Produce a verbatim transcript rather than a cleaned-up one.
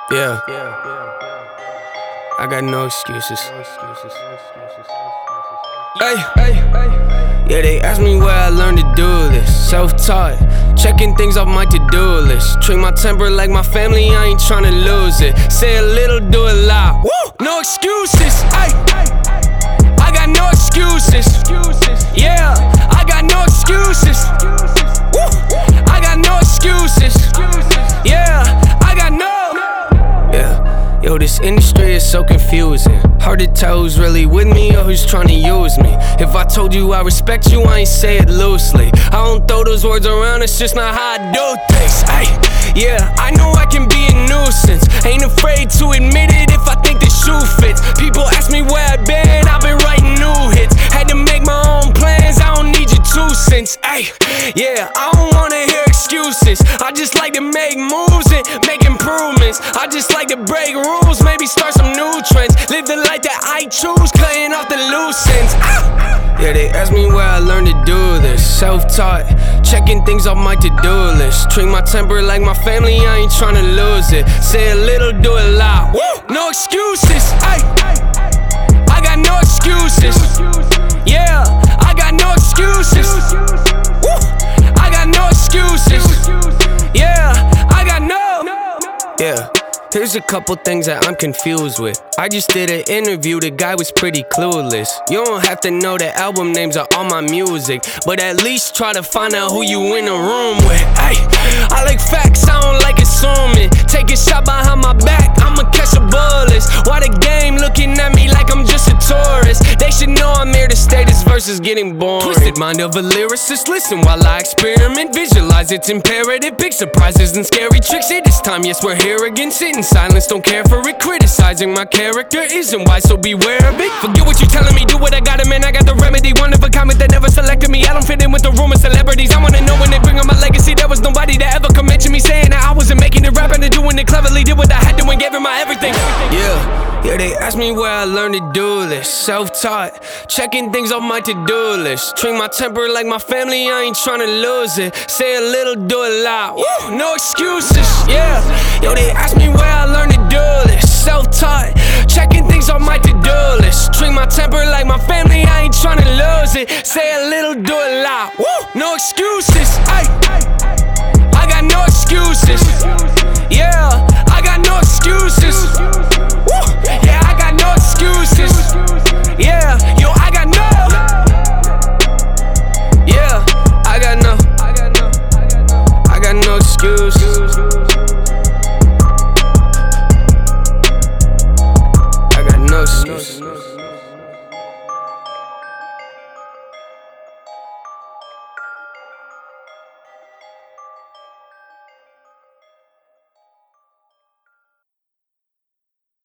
Yeah, I got no excuses. Hey, yeah, they ask me where I learned to do this. Self-taught, checking things off my to-do list. Treat my temper like my family, I ain't tryna lose it. Say a little, do a lot. Woo! No excuses. Ay, I got no excuses. Yeah, I got no excuses. Woo! I got no excuses. Yeah, I got no. Yeah, yo, this industry is so confusing. Hard to tell who's really with me or who's trying to use me. If I told you I respect you, I ain't say it loosely. I don't throw those words around, it's just not how I do things. Ay, yeah, I know I can be a nuisance. Ain't afraid to admit it if I think the shoe fits. People ask me where I've been, I've been writing new hits. Had to make my own plans, I don't need your two cents. Ay, yeah, I don't wanna hear excuses. I just like to make moves and make improvements. I just like to break rules, maybe start some new trends. Live the life that I choose, cutting off the loose ends. Ah! Yeah, they ask me where I learned to do this. Self-taught, checking things off my to-do list. Treat my temper like my family, I ain't tryna lose it. Say a little, do a lot. Woo! No excuses. Ay, I got no excuses. Yeah, I got no excuses. Woo! I got no excuses. Yeah, I got no. Yeah. Here's a couple things that I'm confused with. I just did an interview, the guy was pretty clueless. You don't have to know the album names of all my music, but at least try to find out who you in the room with. Ay, I like facts, I don't like assuming. Take a shot behind my back, I'ma catch a bullets. Why the game looking at me like I'm just a tourist? They should know I'm here to stay, this verse is getting boring. Twisted mind of a lyricist, listen while I experiment. Visualize it's imperative, big surprises and scary tricks. Hey, this time, yes, we're here again, sitting silence, don't care for it. Criticizing my character isn't wise, so beware of it. Forget what you telling me, do what I gotta, man, I got the remedy. One of a comment that never selected me. I don't fit in with the room of celebrities. I wanna know when they bring on my legacy. There was nobody that ever could mention me saying that I wasn't making it, rapping and doing it cleverly. Did what I had to and gave it my everything. Yeah, yeah, they ask me where I learned to do this. Self-taught, checking things off my to-do list. Treat my temper like my family, I ain't tryna lose it. Say a little, do a lot. Woo! No excuses. Yeah, yo, they ask me where I learned to do this. Self-taught, checking things off my to-do list. Treat my temper like my family, I ain't tryna lose it. Say a little, do a lot. Woo! No excuses. Ay, I got no excuses. Yeah, I got no excuses.